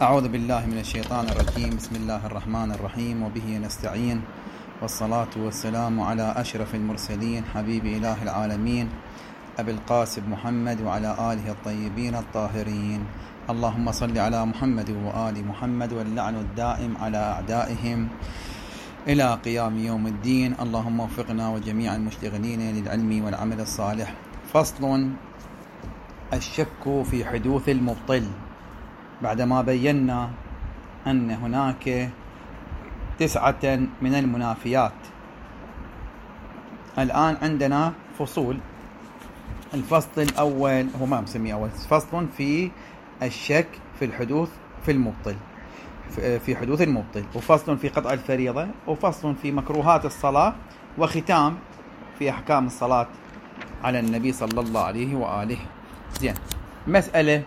أعوذ بالله من الشيطان الرجيم. بسم الله الرحمن الرحيم وبه نستعين، والصلاة والسلام على أشرف المرسلين حبيب إله العالمين أبي القاسم محمد وعلى آله الطيبين الطاهرين. اللهم صل على محمد وآل محمد، واللعن الدائم على أعدائهم إلى قيام يوم الدين. اللهم وفقنا وجميع المشتغلين للعلم والعمل الصالح. فصل: الشك في حدوث المبطل. بعدما بينا أن هناك 9 من المنافيات، الآن عندنا فصول. الفصل الأول هو ما مسميه أول، فصل في الشك في الحدوث في المبطل، في حدوث المبطل، وفصل في قطع الفريضة، وفصل في مكروهات الصلاة، وختام في أحكام الصلاة على النبي صلى الله عليه وآله. زين. مسألة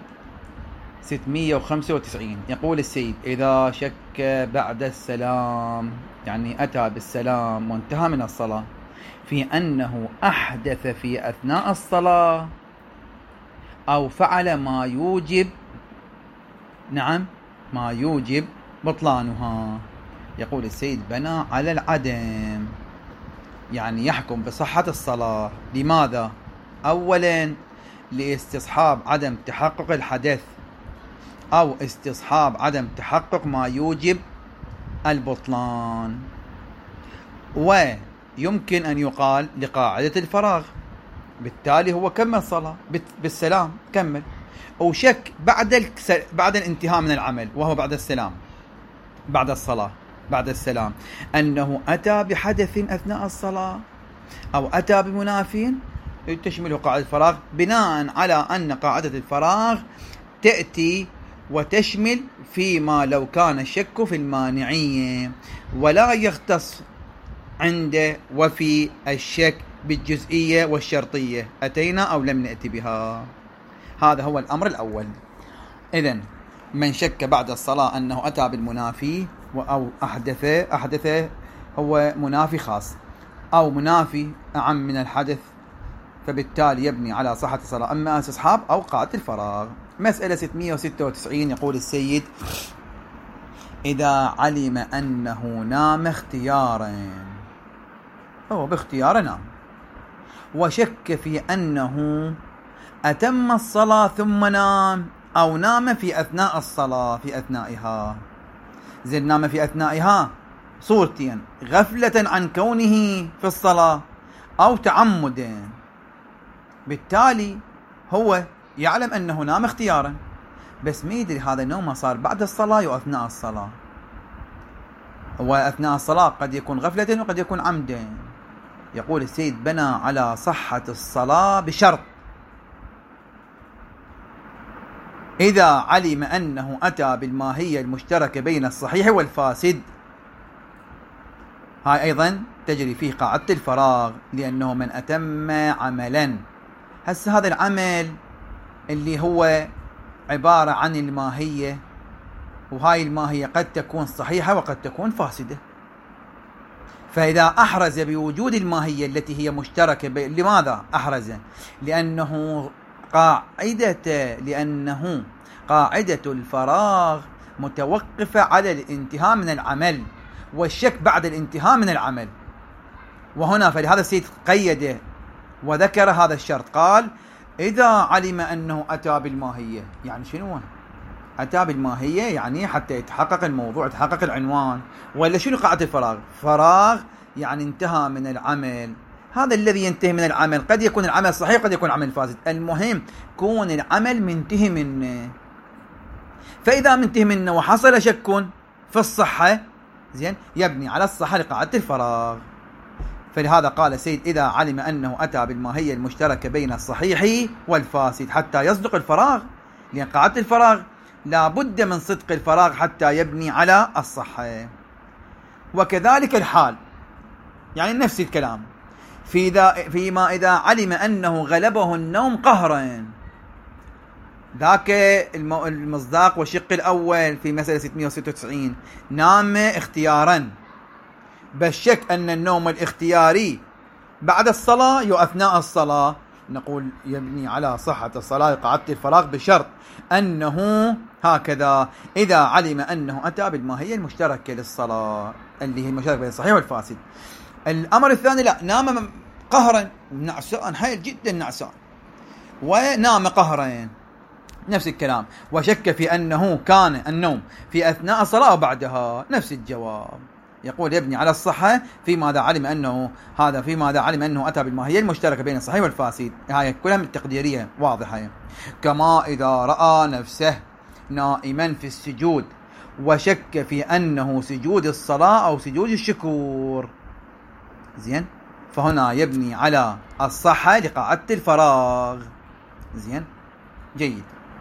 695 يقول السيد: إذا شك بعد السلام، يعني أتى بالسلام وانتهى من الصلاة، في أنه أحدث في أثناء الصلاة أو فعل ما يوجب ما يوجب بطلانها، يقول السيد: بنى على العدم، يعني يحكم بصحة الصلاة. لماذا؟ أولا لاستصحاب عدم تحقق الحدث، أو استصحاب عدم تحقق ما يوجب البطلان. ويمكن أن يقال لقاعدة الفراغ، بالتالي هو كمل صلاة بالسلام، كمل، وشك بعد الانتهاء من العمل، وهو بعد السلام، بعد الصلاة، بعد السلام، أنه أتى بحدث أثناء الصلاة أو أتى بمناف، تشمله قاعدة الفراغ، بناء على أن قاعدة الفراغ تأتي وتشمل فيما لو كان الشك في المانعية، ولا يختص عنده وفي الشك بالجزئية والشرطية، أتينا أو لم نأتي بها. هذا هو الأمر الأول. إذن من شك بعد الصلاة أنه أتى بالمنافي أو أحدث هو منافي خاص أو منافي أعم من الحدث، فبالتالي يبني على صحة الصلاة، أما استصحاب أو قاعدة الفراغ. مسألة 696 يقول السيد: إذا علم أنه نام اختيارا، هو باختيار نام، وشك في أنه أتم الصلاة ثم نام، أو نام في أثناء الصلاة في أثنائها. زين، نام في أثنائها صورتين: غفلة عن كونه في الصلاة أو تعمدا. بالتالي هو يعلم أنه نام اختيارا، بس ما يدري هذا النوم صار بعد الصلاة أو أثناء الصلاة. وأثناء الصلاة قد يكون غفلة وقد يكون عمدا. يقول السيد: بنى على صحة الصلاة بشرط: إذا علم أنه أتى بالماهية المشتركة بين الصحيح والفاسد. هاي أيضا تجري فيه قاعدة الفراغ، لأنه من أتم عملا، هسه هذا العمل اللي هو عبارة عن الماهية، وهاي الماهية قد تكون صحيحة وقد تكون فاسدة، فإذا أحرز بوجود الماهية التي هي مشتركة لماذا أحرز؟ لأنه قاعدة الفراغ متوقفة على الانتهاء من العمل والشك بعد الانتهاء من العمل. وهنا فلهذا السيد قيده وذكر هذا الشرط، قال: إذا علم أنه أتى بالماهية. يعني شنو أتى بالماهية؟ يعني حتى يتحقق الموضوع، يتحقق العنوان. ولا شنو قاعدة الفراغ؟ فراغ يعني انتهى من العمل. هذا الذي ينتهي من العمل قد يكون العمل صحيح، قد يكون العمل فاسد، المهم كون العمل منتهي منه. فإذا منتهي منه وحصل شك في الصحة، زين، يبني على الصحة لقاعدة الفراغ. فلهذا قال سيد: إذا علم أنه أتى بالماهية المشتركة بين الصحيح والفاسد، حتى يصدق الفراغ، لأن قاعدة الفراغ لا بد من صدق الفراغ حتى يبني على الصحة. وكذلك الحال، يعني نفس الكلام فيما إذا علم أنه غلبه النوم قهرا، ذاك المصداق والشق الأول في مسألة 696. نام اختيارا، بس شك أن النوم الاختياري بعد الصلاة أو أثناء الصلاة، نقول يبني على صحة الصلاة قاعدة الفراغ بشرط أنه هكذا إذا علم أنه أتى بالماهية المشتركة للصلاة اللي هي المشتركة بين الصحيح والفاسد. الأمر الثاني لا، نام قهرا، نعسان حيل جدا نعسان ونام قهرا، نفس الكلام. وشك في أنه كان النوم في أثناء الصلاة أو بعدها، نفس الجواب. يقول يبني على الصحة فيما إذا علم أنه هذا فيما إذا علم أنه أتى بالماهية المشتركة بين الصحيح والفاسد. هاي كلها من التقديرية واضحة. كما إذا رأى نفسه نائما في السجود وشك في أنه سجود الصلاة أو سجود الشكور، زين، فهنا يبني على الصحة لقاعدة الفراغ. زين، جيد.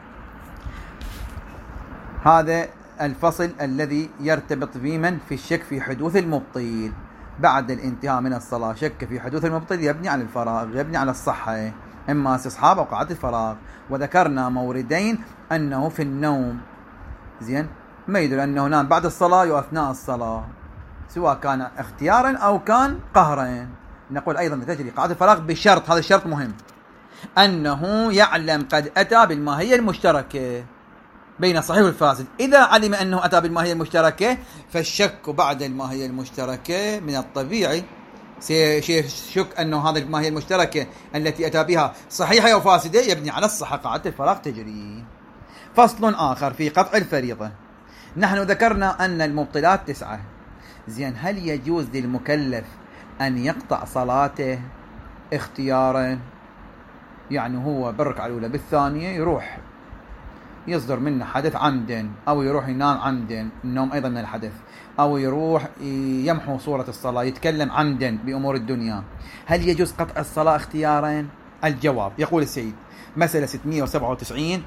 هذا الفصل الذي يرتبط بمن في الشك في حدوث المبطل بعد الانتهاء من الصلاة. شك في حدوث المبطل يبني على الفراغ، يبني على الصحة، إما استصحاب أو قاعدة الفراغ. وذكرنا موردين، أنه في النوم، زين، ما يدل أنه نام بعد الصلاة وأثناء الصلاة، سواء كان اختيارا أو كان قهرا. نقول أيضا تجري قاعدة الفراغ بشرط، هذا الشرط مهم، أنه يعلم قد أتى بالماهية المشتركة بين الصحيح والفاسد. إذا علم أنه أتى بالماهية المشتركة فالشك بعد الماهية المشتركة من الطبيعي شك أنه هذا الماهية المشتركة التي أتى بها صحيحة أو فاسدة، يبني على الصحة قاعدة الفراغ تجري. فصل آخر في قطع الفريضة. نحن ذكرنا أن المبطلات 9. زين، هل يجوز للمكلف أن يقطع صلاته اختيارا؟ يعني هو بالركعة الأولى بالثانية يروح يصدر منه حدث عمدا، أو يروح ينام عمدا، النوم أيضا من الحدث، أو يروح يمحو صورة الصلاة، يتكلم عمدا بأمور الدنيا، هل يجوز قطع الصلاة اختيارا؟ الجواب، يقول السيد مسألة 697: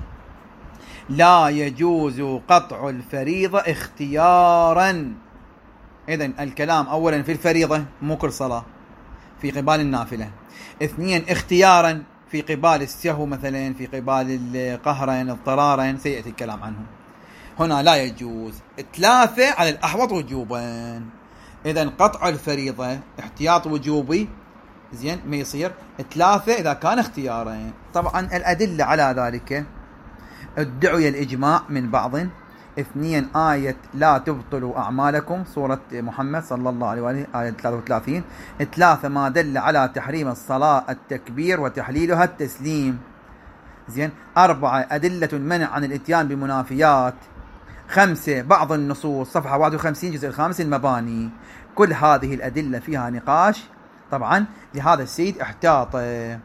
لا يجوز قطع الفريضة اختيارا. إذن الكلام أولا في الفريضة، مو كل صلاة، في قبال النافلة. 2 اختيارا في قبال السهو مثلا، في قبال قهرا اضطرارا، سيأتي الكلام عنه. هنا لا يجوز. 3 على الأحوط وجوبا. إذن قطع الفريضة احتياط وجوبي، زين، ما يصير. 3 إذا كان اختيارا. طبعا الأدلة على ذلك ادعي الإجماع من بعض. 2 آية لا تبطلوا أعمالكم، سورة محمد صلى الله عليه وآله، آية 33. 3 ما دل على تحريم الصلاة التكبير وتحليلها التسليم. زين. 4 أدلة المنع عن الاتيان بمنافيات. 5 بعض النصوص، صفحة 51 جزء 5 المباني. كل هذه الأدلة فيها نقاش. طبعا لهذا السيد احتاط،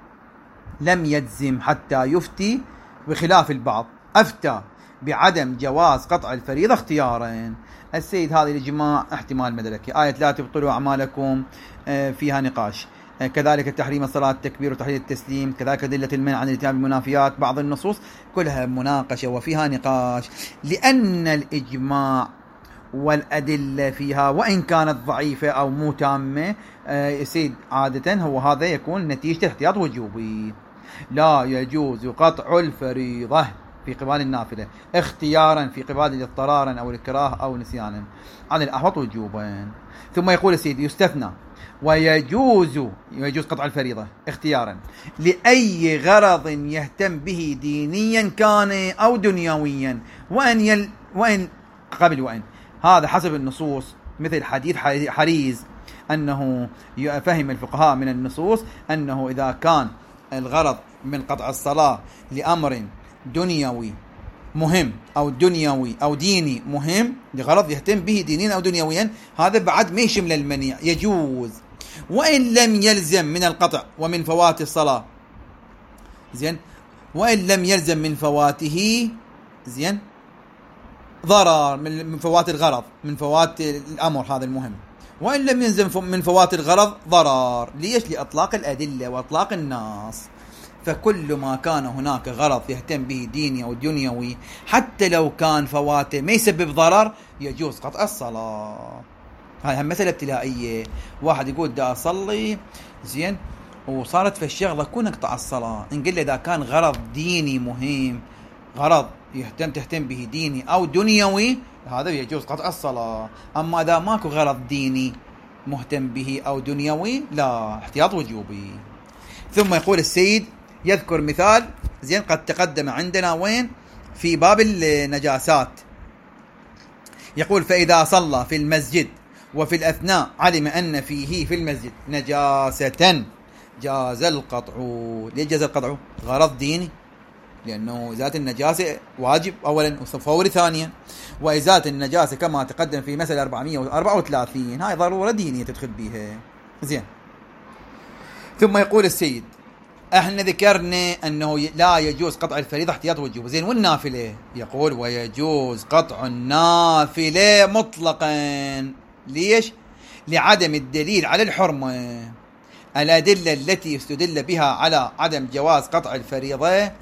لم يجزم حتى يفتي بخلاف البعض، أفتى بعدم جواز قطع الفريضة اختيارا. السيد هذا الإجماع احتمال مدركي. آية لا تبطلوا أعمالكم فيها نقاش. كذلك تحريم الصلاة التكبير وتحليل التسليم. كذلك أدلة المنع عن الاتيان بالمنافيات، بعض النصوص كلها مناقشة وفيها نقاش، لأن الإجماع والأدلة فيها وإن كانت ضعيفة أو مو تامة، السيد عادة هو هذا يكون نتيجة احتياط وجوبي. لا يجوز قطع الفريضة في قبال النافلة اختيارا في قبال اضطرارا أو الكراه أو نسيانا عن الأحوط وجوبا. ثم يقول السيد يستثنى ويجوز قطع الفريضة اختيارا لأي غرض يهتم به دينيا كان أو دنيويا، وإن هذا حسب النصوص، مثل حديث حريز، أنه فهم الفقهاء من النصوص أنه إذا كان الغرض من قطع الصلاة لأمر دنيوي مهم أو دنيوي أو ديني مهم، لغرض يهتم به دينيا أو دنيويا، هذا بعد ما يشمل المنيع، يجوز. وإن لم يلزم من القطع ومن فوات الصلاة، زين، وإن لم يلزم من فواته، زين، ضرر من فوات الغرض، من فوات الأمر هذا المهم، وإن لم يلزم من فوات الغرض ضرر. ليش؟ لإطلاق الأدلة وإطلاق النص. فكل ما كان هناك غرض يهتم به ديني أو دنيوي، حتى لو كان فواته ما يسبب ضرر، يجوز قطع الصلاة. هاي مسألة ابتلائية. واحد يقول دا أصلي، زين، وصارت في الشغلة كون اقطع الصلاة. نقول له إذا كان غرض ديني مهم، غرض تهتم به ديني أو دنيوي، هذا يجوز قطع الصلاة. أما إذا ماكو غرض ديني مهتم به أو دنيوي، لا، احتياط وجوبي. ثم يقول السيد يذكر مثال زين قد تقدم عندنا وين في باب النجاسات. يقول فإذا صلى في المسجد وفي الأثناء علم أن فيه في المسجد نجاسة جاز القطع. ليه جاز القطع؟ غرض ديني، لأنه إزالة النجاسة واجب أولا وفوري ثانيا، وإزالة النجاسة كما تقدم في مسألة 434 هاي ضرورة دينية تدخل بيها. زين. ثم يقول السيد احنا ذكرنا أنه لا يجوز قطع الفريضة احتياط وجوب. زين والنافلة؟ يقول ويجوز قطع النافلة مطلقا. ليش؟ لعدم الدليل على الحرمة. الأدلة التي يستدل بها على عدم جواز قطع الفريضة،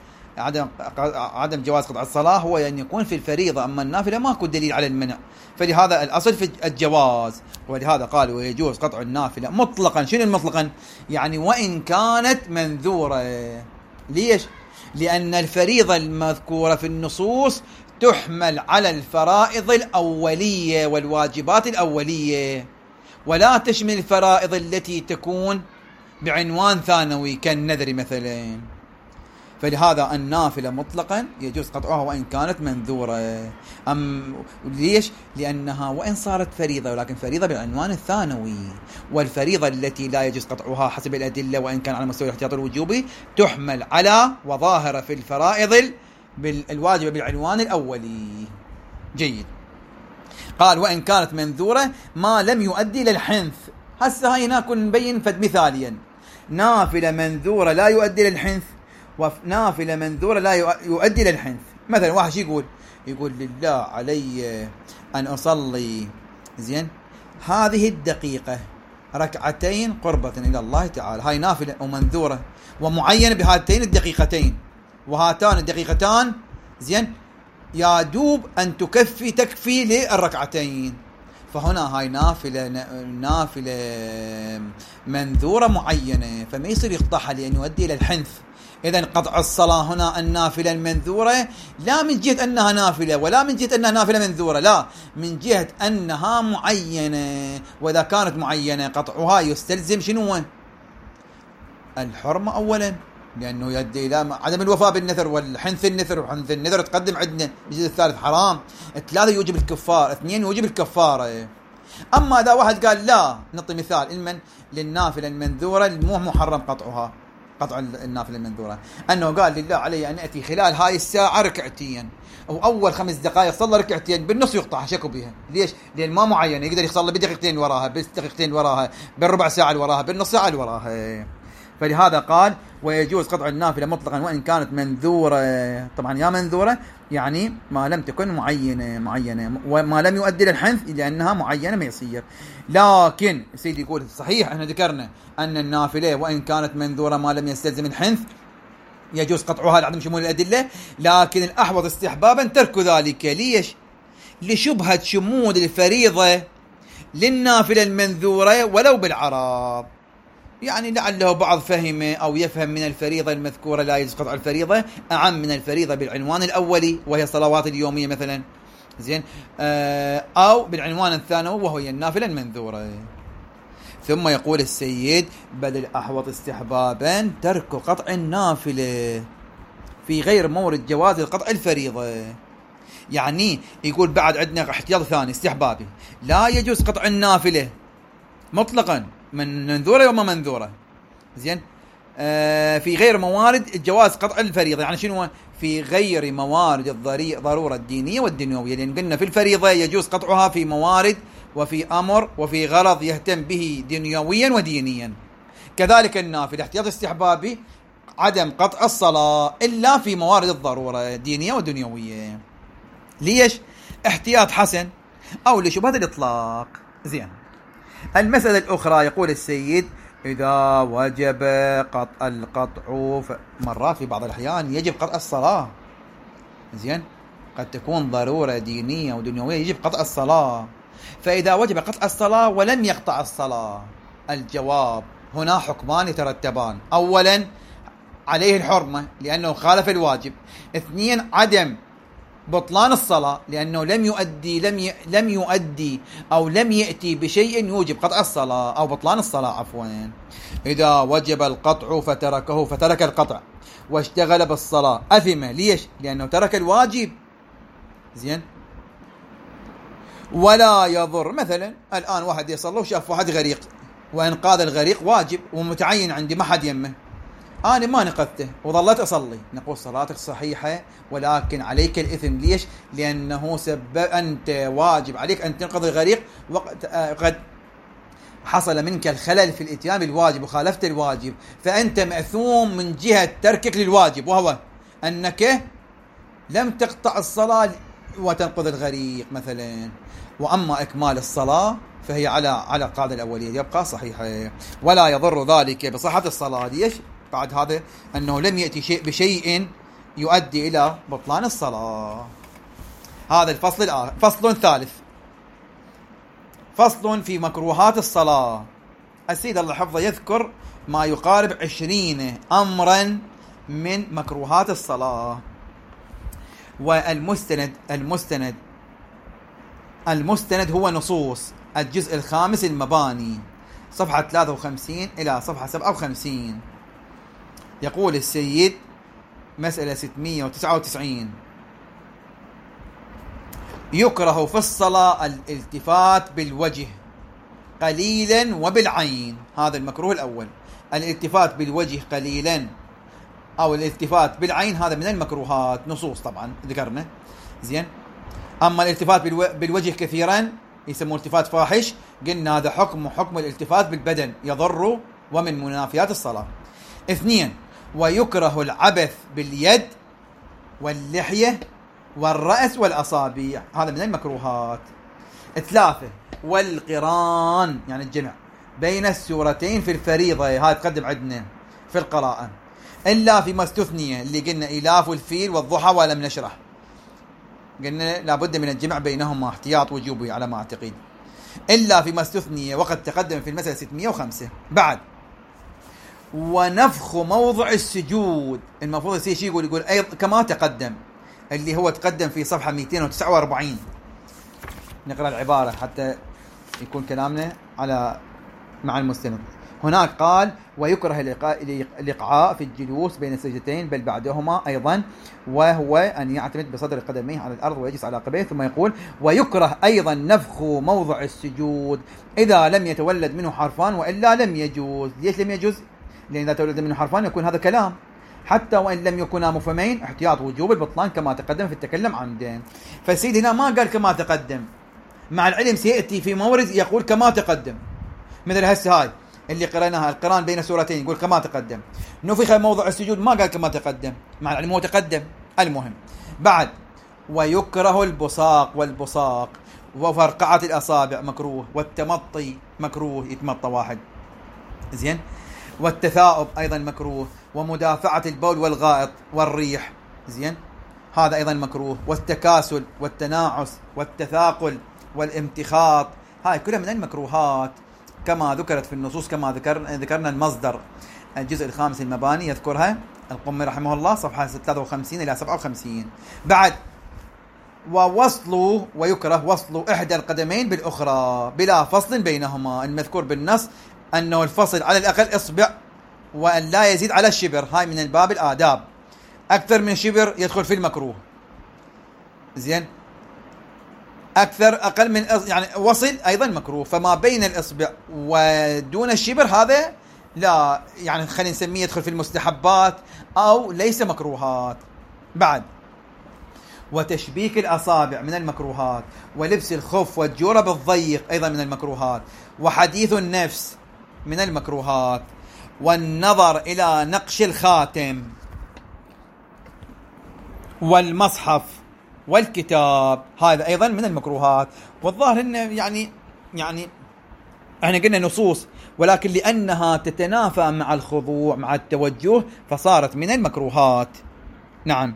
عدم جواز قطع الصلاة، هو أن يكون في الفريضة، أما النافلة ماكو دليل على المنع، فلهذا الأصل في الجواز. ولهذا قال ويجوز قطع النافلة مطلقا. شنو المطلقا؟ يعني وإن كانت منذورة. ليش؟ لأن الفريضة المذكورة في النصوص تحمل على الفرائض الأولية والواجبات الأولية، ولا تشمل الفرائض التي تكون بعنوان ثانوي كالنذر مثلا. فلهذا النافلة مطلقا يجوز قطعها وإن كانت منذورة. ليش؟ لأنها وإن صارت فريضة ولكن فريضة بالعنوان الثانوي، والفريضة التي لا يجوز قطعها حسب الأدلة وإن كان على مستوى الاحتياط الوجوبي تحمل على وظاهرة في الفرائض الواجبة بالعنوان الأولي. جيد. قال وإن كانت منذورة ما لم يؤدي للحنث. هسه هاي هنا كن نبين فد مثاليا. نافلة منذورة لا يؤدي للحنث، ونافلة منذورة لا يؤدي للحنث. مثلا واحد شي يقول لله علي أن أصلي زين هذه الدقيقة ركعتين قربة إلى الله تعالى. هاي نافلة ومنذورة ومعينة بهاتين الدقيقتين، وهاتان الدقيقتان زين يا دوب أن تكفي للركعتين. فهنا هاي نافلة منذورة معينة، فما يصير يقطعها لأنه يؤدي إلى الحنث. إذن قطع الصلاة هنا النافلة المنذورة لا من جهة أنها نافلة ولا من جهة أنها نافلة منذورة، لا من جهة أنها معينة. وإذا كانت معينة قطعها يستلزم شنو؟ الحرمة أولا، لأنه يؤدي إلى عدم الوفاء بالنذر والحنث النذر، وحنث النذر تقدم عندنا الجزء الثالث حرام. 3 يوجب الكفار، 2 يوجب الكفارة. أما إذا واحد قال لا، نعطي مثال للنافلة المنذورة مو محرم قطعها، قطع النافلة المنذورة، أنه قال لله علي أن أتي خلال هاي الساعة ركعتين، أو أول 5 دقائق صلى ركعتين، بالنص يقطعها شكو بها. ليش؟ لأن ما معين، يقدر يصلي بدقيقتين وراها، بدقيقتين وراها، بالربع ساعة اللي وراها، بالنص ساعة اللي وراها. فلهذا قال ويجوز قطع النافلة مطلقا وإن كانت منذورة. طبعا يا منذورة يعني ما لم تكن معينة وما لم يؤدي للحنث لأنها معينة ما يصير. لكن سيدي يقول صحيح احنا ذكرنا أن النافلة وإن كانت منذورة ما لم يستلزم الحنث يجوز قطعها لعدم شمول الأدلة، لكن الأحوط استحبابا ترك ذلك. ليش؟ لشبهة شمول الفريضة للنافلة المنذورة ولو بالعرب، يعني لعله بعض فهمه أو يفهم من الفريضة المذكورة لا يجوز قطع الفريضة أعم من الفريضة بالعنوان الأولي وهي الصلوات اليومية مثلا، زين، أو بالعنوان الثانوي وهي النافلة المنذورة. ثم يقول السيد بل الأحوط استحبابا ترك قطع النافلة في غير مورد جواز قطع الفريضة. يعني يقول بعد عندنا احتياط ثاني استحبابي، لا يجوز قطع النافلة مطلقا من منذورة وما منذورة، زين، في غير موارد جواز قطع الفريضة. يعني شنو؟ في غير موارد الضرورة الدينية والدنيوية، لأن قلنا في الفريضة يجوز قطعها في موارد وفي أمر وفي غرض يهتم به دنيويا ودينيا. كذلك النافلة احتياط استحبابي عدم قطع الصلاة إلا في موارد الضرورة الدينية ودنيوية. ليش؟ احتياط حسن أو لشبهة الإطلاق. زين. المسألة الأخرى يقول السيد إذا وجب قطع القطع مرات في بعض الأحيان يجب قطع الصلاة، زين، قد تكون ضرورة دينية ودنيوية يجب قطع الصلاة. فإذا وجب قطع الصلاة ولم يقطع الصلاة، الجواب هنا حكمان يترتبان: أولا عليه الحرمة لأنه خالف الواجب، 2 عدم بطلان الصلاة، لأنه لم يؤدي أو لم يأتي بشيء يوجب قطع الصلاة أو بطلان الصلاة عفوا. إذا وجب القطع فترك القطع واشتغل بالصلاة أثم. ليش؟ لأنه ترك الواجب. زين. ولا يضر. مثلا الآن واحد يصلي وشاف واحد غريق، وإنقاذ الغريق واجب ومتعين عندي، ما حد يمه، أنا ما نقذته وظلت أصلي، نقول صلاتك صحيحة ولكن عليك الإثم. ليش؟ لأنه أنت واجب عليك أن تنقذ الغريق، وقد قد حصل منك الخلل في الإتيان بالواجب وخالفت الواجب، فأنت مأثوم من جهة تركك للواجب، وهو أنك لم تقطع الصلاة وتنقذ الغريق مثلا. وأما إكمال الصلاة فهي على القاعدة الأولية، يبقى صحيحة ولا يضر ذلك بصحة الصلاة. ليش؟ بعد هذا أنه لم يأتي بشيء يؤدي إلى بطلان الصلاة. هذا الفصل فصل ثالث، فصل في مكروهات الصلاة. السيد الله حفظه يذكر ما يقارب 20 أمرا من مكروهات الصلاة. والمستند هو نصوص الجزء الخامس المباني، صفحة 53 إلى صفحة 57. يقول السيد مسألة 699: يكره في الصلاة الالتفات بالوجه قليلا وبالعين. هذا المكروه الأول، الالتفات بالوجه قليلا أو الالتفات بالعين، هذا من المكروهات، نصوص طبعا ذكرنا. زين. أما الالتفات بالوجه كثيرا يسموه التفات فاحش، قلنا هذا حكم الالتفات بالبدن، يضر ومن منافيات الصلاة. 2: ويكره العبث باليد واللحية والرأس والأصابع، هذا من المكروهات. 3: والقران يعني الجمع بين السورتين في الفريضة، هذا تقدم عندنا في القراءة، إلا فيما استثني، اللي قلنا إلاف الفيل والضحى ولم نشرح، قلنا لابد من الجمع بينهما احتياط وجوبي على ما أعتقد، إلا فيما استثني وقد تقدم في المسألة 605. بعد: ونفخ موضع السجود، المفروض يصير شيء يقول أيضا كما تقدم، اللي هو تقدم في صفحة 249. نقرأ العبارة حتى يكون كلامنا مع المستند. هناك قال: ويكره الإقعاء في الجلوس بين السجدتين بل بعدهما أيضا، وهو أن يعتمد بصدر قدميه على الأرض ويجلس على عقبيه. ثم يقول: ويكره أيضا نفخ موضع السجود إذا لم يتولد منه حرفان وإلا لم يجوز. ليش لم يجوز؟ لأن إذا تولد منه حرفان يكون هذا كلام، حتى وإن لم يكونا مفهمين، احتياط وجوب البطلان كما تقدم في التكلم عمدا. فالسيد هنا ما قال كما تقدم، مع العلم سيأتي في مورد يقول كما تقدم، مثل هسه هاي اللي قرأناها القران بين سورتين يقول كما تقدم. نفخ موضع السجود ما قال كما تقدم، مع العلم هو تقدم. المهم بعد: ويكره البصاق والبصاق وفرقعة الأصابع مكروه، والتمطي مكروه، يتمطى واحد. زين. والتثاؤب أيضا مكروه، ومدافعة البول والغائط والريح. زين. هذا أيضا مكروه. والتكاسل والتناعس والتثاقل والامتخاط، هاي كلها من المكروهات كما ذكرت في النصوص، كما ذكرنا المصدر الجزء الخامس المباني يذكرها القمي رحمه الله، صفحة 53 إلى 57. بعد: ويكره وصل إحدى القدمين بالأخرى بلا فصل بينهما، المذكور بالنص أنه الفصل على الأقل إصبع وأن لا يزيد على الشبر، هاي من الباب الآداب، أكثر من شبر يدخل في المكروه. زين. أقل من يعني وصل أيضا مكروه، فما بين الإصبع ودون الشبر هذا لا، يعني خلينا نسميه يدخل في المستحبات أو ليس مكروهات. بعد: وتشبيك الأصابع من المكروهات، ولبس الخف والجورب الضيق أيضا من المكروهات، وحديث النفس من المكروهات، والنظر إلى نقش الخاتم والمصحف والكتاب، هذا أيضا من المكروهات. والظاهر إنه يعني احنا قلنا نصوص، ولكن لأنها تتنافى مع الخضوع مع التوجه فصارت من المكروهات. نعم.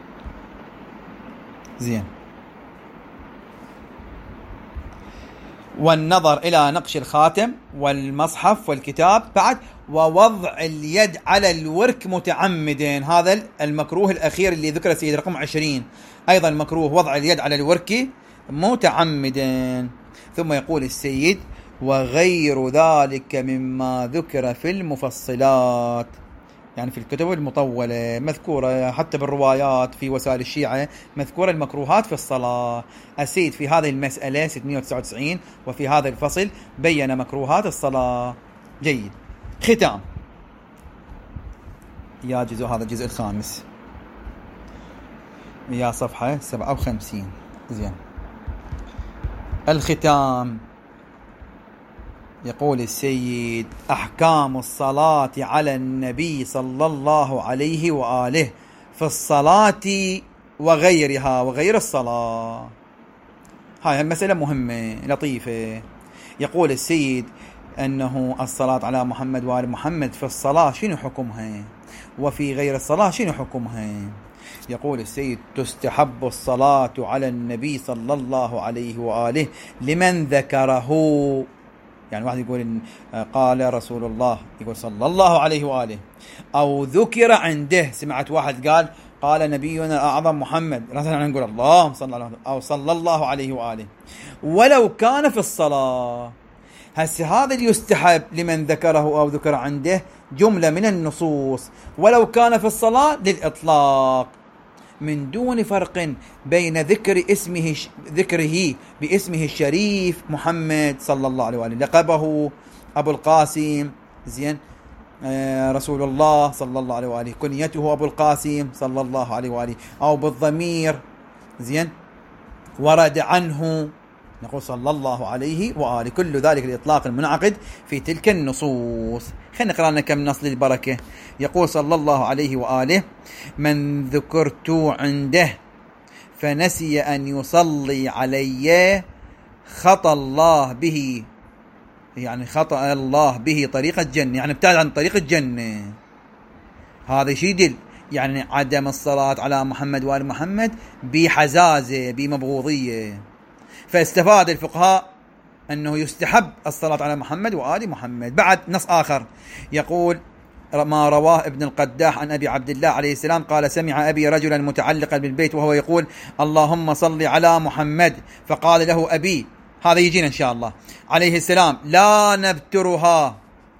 زين. والنظر إلى نقش الخاتم والمصحف والكتاب، بعد ووضع اليد على الورك متعمدا، هذا المكروه الأخير اللي ذكر السيد رقم 20، أيضا مكروه وضع اليد على الورك متعمدا. ثم يقول السيد: وغير ذلك مما ذكر في المفصلات، يعني في الكتب المطولة مذكورة، حتى بالروايات في وسائل الشيعة مذكورة المكروهات في الصلاة. السيد في هذه المسألة 699 وفي هذا الفصل بين مكروهات الصلاة. جيد. ختام. يا جزء، هذا الجزء الخامس، يا صفحة 57. زين. الختام. يقول السيد: أحكام الصلاة على النبي صلى الله عليه وآله في الصلاة وغيرها وغير الصلاة. هاي المسألة مهمة لطيفة. يقول السيد أنه الصلاة على محمد وآل محمد في الصلاة شنو حكمها، وفي غير الصلاة شنو حكمها. يقول السيد: تستحب الصلاة على النبي صلى الله عليه وآله لمن ذكره، يعني واحد يقول قال رسول الله، يقول صلى الله عليه وآله، أو ذكر عنده، سمعت واحد قال نبينا الأعظم محمد، مثلا نقول اللهم صلى الله عليه وآله، أو صلى الله عليه وآله، ولو كان في الصلاة. هسه هذا اللي يستحب لمن ذكره أو ذكر عنده جملة من النصوص، ولو كان في الصلاة للإطلاق، من دون فرق بين ذكره باسمه الشريف محمد صلى الله عليه وآله، لقبه أبو القاسم، زين، رسول الله صلى الله عليه وآله، كنيته أبو القاسم صلى الله عليه وآله، أو بالضمير، زين، ورد عنه، نقول صلى الله عليه وآله. كل ذلك الإطلاق المنعقد في تلك النصوص. خلينا نقرأ لنا كم نص للبركة. يقول صلى الله عليه وآله: من ذكرت عنده فنسي أن يصلي علي خطأ الله به، يعني خطأ الله به طريق الجنة، يعني ابتعد عن طريق الجنة. هذا شيء يدل يعني عدم الصلاة على محمد وآل محمد بحزازة بمبغوضية. فاستفاد الفقهاء أنه يستحب الصلاة على محمد وآل محمد. بعد نص آخر يقول: ما رواه ابن القداح عن أبي عبد الله عليه السلام قال: سمع أبي رجلا متعلقا بالبيت وهو يقول: اللهم صل على محمد، فقال له أبي، هذا يجينا إن شاء الله، عليه السلام: لا نبترها،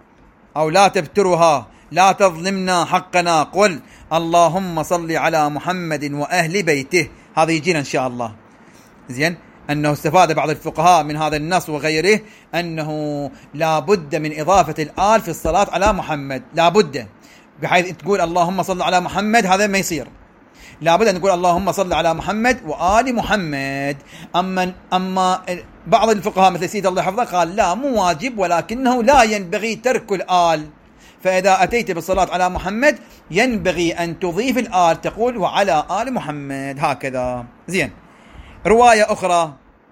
أو لا تبترها، لا تظلمنا حقنا، قل اللهم صل على محمد وأهل بيته. هذا يجينا إن شاء الله. زين. أنه استفاد بعض الفقهاء من هذا النص وغيره أنه لا بد من إضافة الآل في الصلاة على محمد، لا بد، بحيث تقول اللهم صل على محمد، هذا ما يصير، لا بد أن نقول اللهم صل على محمد وآل محمد. أما بعض الفقهاء مثل سيد الله حفظه قال لا، مو واجب، ولكنه لا ينبغي ترك الآل، فإذا أتيت بالصلاة على محمد ينبغي أن تضيف الآل، تقول وعلى آل محمد، هكذا. زين. رواية أخرى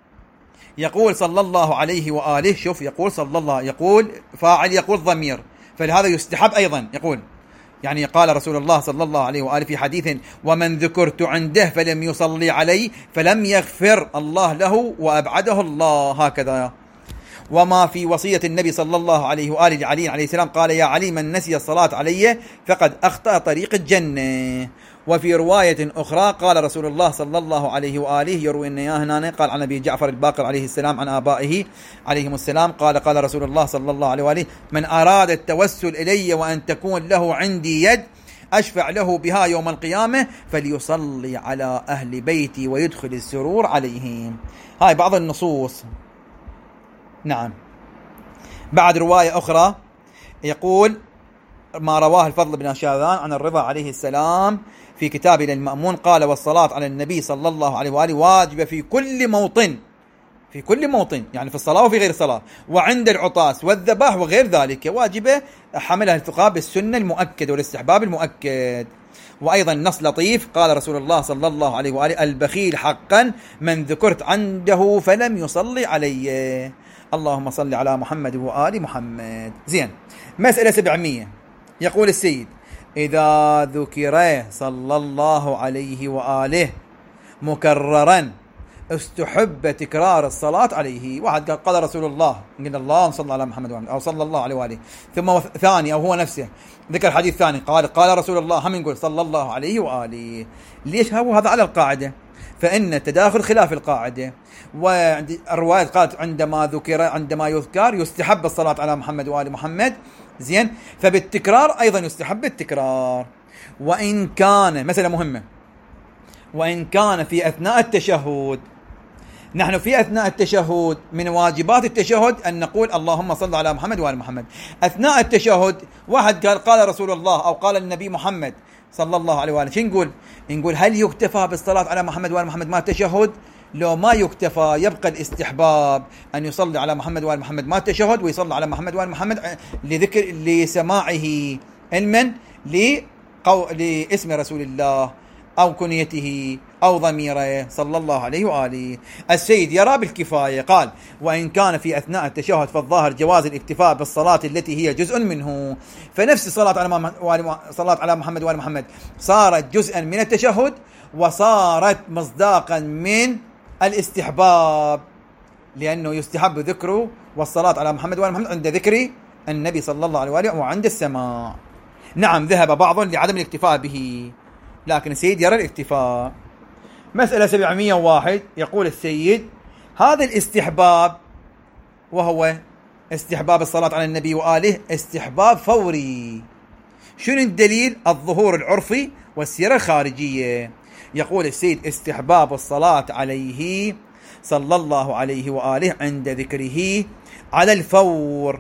يقول صلى الله عليه وآله، شوف، يقول صلى الله، يقول فاعل، يقول ضمير، فلهذا يستحب أيضا. يقول يعني قال رسول الله صلى الله عليه وآله في حديث: ومن ذكرت عنده فلم يصلي علي فلم يغفر الله له وأبعده الله، هكذا. وما في وصية النبي صلى الله عليه وآله لعلي عليه السلام قال: يا علي من نسي الصلاة علي فقد أخطأ طريق الجنة. وفي رواية أخرى قال رسول الله صلى الله عليه وآله، يروي أن هنا قال عن أبي جعفر الباقر عليه السلام عن آبائه عليهم السلام قال رسول الله صلى الله عليه وآله: من أراد التوسل إلي وأن تكون له عندي يد أشفع له بها يوم القيامة فليصلي على أهل بيتي ويدخل السرور عليهم. هاي بعض النصوص. نعم. بعد رواية أخرى يقول ما رواه الفضل بن شاذان عن الرضا عليه السلام في كتابه للمأمون قال: والصلاة على النبي صلى الله عليه وآله واجبة في كل موطن، في كل موطن، يعني في الصلاة وفي غير الصلاة، وعند العطاس والذبح وغير ذلك واجبة، حملها الفقهاء بالسنة المؤكد والاستحباب المؤكد. وأيضا نص لطيف قال رسول الله صلى الله عليه وآله: البخيل حقا من ذكرت عنده فلم يصلي علي، اللهم صل على محمد وآل محمد. زين. مسألة 700 يقول السيد: إذا ذكر صلى الله عليه وآله مكررا استحب تكرار الصلاة عليه. واحد قال رسول الله، قلنا اللهم صل على محمد وعلى أو صلى الله عليه وآله، ثم ثاني أو هو نفسه ذكر حديث ثاني قال رسول الله، هم نقول صلى الله عليه وآله. ليش هذا على القاعدة؟ فإن التداخل خلاف القاعدة. والرواية قالت عندما يذكر يستحب الصلاة على محمد وآل محمد، زين، فبالتكرار أيضا يستحب التكرار. وإن كان مسألة مهمة، وإن كان في أثناء التشهد، نحن في أثناء التشهد من واجبات التشهد أن نقول اللهم صل على محمد وآل محمد. أثناء التشهد واحد قال رسول الله أو قال النبي محمد صلى الله عليه وآله، شو نقول هل يكتفى بالصلاة على محمد وآل محمد ما التشهد؟ لو ما يكتفى يبقى الاستحباب أن يصلي على محمد وآل محمد ما التشهد، ويصلي على محمد وآل محمد لسماعه علما لاسم رسول الله أو كنيته أو ضميره صلى الله عليه وآله. السيد يرى بالكفاية، قال وإن كان في أثناء التشهد فالظاهر جواز الاكتفاء بالصلاة التي هي جزء منه. فنفس الصلاة على محمد وآل محمد صارت جزءا من التشهد، وصارت مصداقا من الاستحباب، لأنه يستحب ذكره والصلاة على محمد وآل محمد عند ذكر النبي صلى الله عليه وآله وعند السماع. نعم، ذهب بعض لعدم الاكتفاء به، لكن السيد يرى الاكتفاء. مسألة 701 يقول السيد هذا الاستحباب، وهو استحباب الصلاة على النبي وآله، استحباب فوري. شنو الدليل؟ الظهور العرفي والسيرة الخارجية. يقول السيد استحباب الصلاة عليه صلى الله عليه وآله عند ذكره على الفور.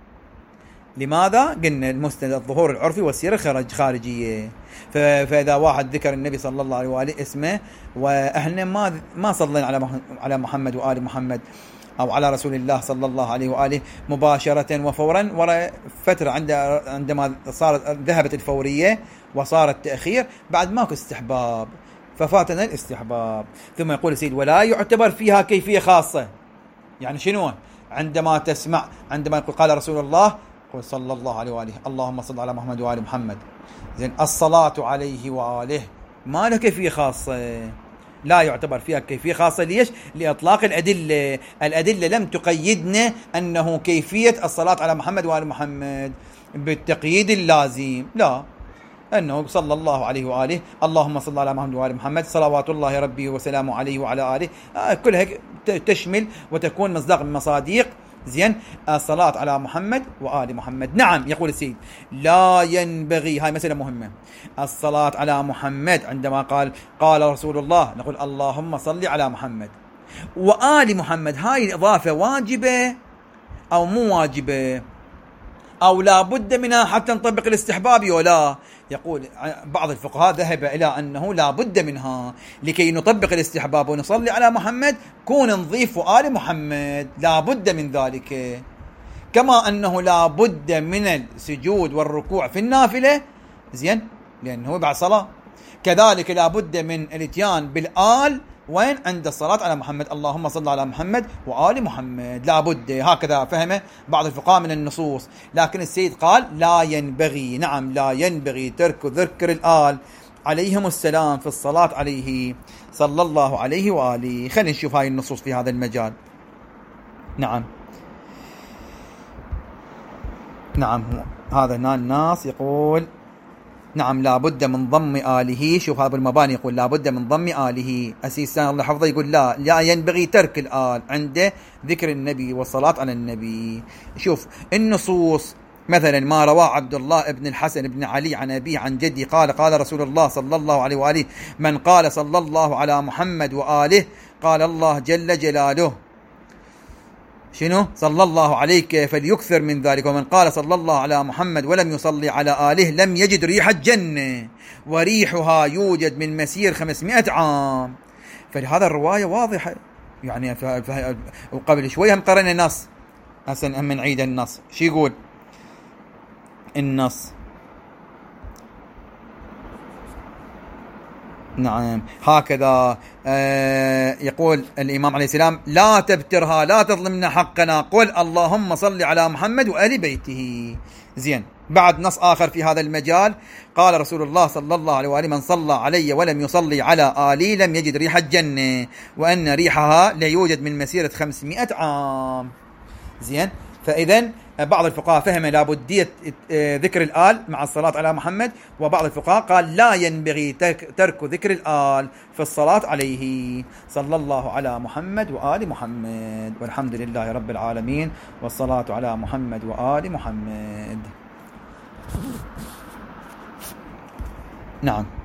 لماذا؟ قلنا المستند الظهور العرفي والسيرة الخارجية. فإذا واحد ذكر النبي صلى الله عليه وآله اسمه، وإحنا ما صلينا على محمد وآل محمد أو على رسول الله صلى الله عليه وآله مباشرة وفورا، وراء فترة عندما ذهبت الفورية وصار التأخير، بعد ماكو استحباب، ففاتنا الاستحباب. ثم يقول السيد ولا يعتبر فيها كيفية خاصة. يعني شنو؟ عندما يقول قال رسول الله قل صلى الله عليه وآله اللهم صل على محمد وآل محمد، زين، الصلاة عليه وآله ما له كيفية خاصة، لا يعتبر فيها كيفية خاصة. ليش؟ لإطلاق الأدلة لم تقيدنا أنه كيفية الصلاة على محمد وآل محمد بالتقييد اللازم، لا، أنه صلى الله عليه وآله اللهم صل على محمد وآل محمد صلوات الله ربي وسلامه عليه وعلى آله، كلها تشمل وتكون مصداق من مصاديق، زين، الصلاة على محمد وآل محمد. نعم، يقول السيد لا ينبغي، هاي مسألة مهمة، الصلاة على محمد عندما قال رسول الله نقول اللهم صل على محمد وآل محمد. هاي الإضافة واجبة أو مو واجبة، أو لا بد منها حتى نطبق الاستحباب ولا؟ يقول بعض الفقهاء ذهب إلى أنه لا بد منها لكي نطبق الاستحباب ونصلي على محمد، كون نضيف آل محمد، لا بد من ذلك. كما أنه لا بد من السجود والركوع في النافلة، زين، لأنه بعد صلاة، كذلك لا بد من الاتيان بالآل وين؟ عند الصلاة على محمد، اللهم صل على محمد وآل محمد، لا بد. هكذا فهم بعض الفقهاء من النصوص. لكن السيد قال لا ينبغي، نعم لا ينبغي ترك ذكر الآل عليهم السلام في الصلاة عليه صلى الله عليه وآله. خلينا نشوف هاي النصوص في هذا المجال. نعم هذا هنا الناس يقول نعم لا بد من ضم آله. شوف هذا المباني يقول لا بد من ضم آله. أسيستان الله حفظه يقول لا ينبغي ترك الآل عند ذكر النبي والصلاة على النبي. شوف النصوص، مثلا ما رواه عبد الله ابن الحسن ابن علي عن أبيه عن جدي قال رسول الله صلى الله عليه وآله من قال صلى الله على محمد وآله قال الله جل جلاله شنو؟ صلى الله عليك فليكثر من ذلك. ومن قال صلى الله على محمد ولم يصلي على آله لم يجد ريح الجنة وريحها يوجد من مسير 500 عام. فهذا الرواية واضحة يعني. وقبل شوي هم قرأنا نص، هسه هم نعيد النص. شو يقول النص؟ نعم هكذا يقول الإمام عليه السلام لا تبترها لا تظلمنا حقنا قل اللهم صل على محمد وآل بيته. زين بعد نص آخر في هذا المجال، قال رسول الله صلى الله عليه وآله: من صلى علي ولم يصلي على آلي لم يجد ريح الجنة، وأن ريحها لا يوجد من مسيرة 500 عام. زين. فإذا بعض الفقهاء فهم لابدية ذكر الآل مع الصلاة على محمد، وبعض الفقهاء قال لا ينبغي ترك ذكر الآل في الصلاة عليه. صلى الله على محمد وآل محمد، والحمد لله رب العالمين، والصلاة على محمد وآل محمد. نعم.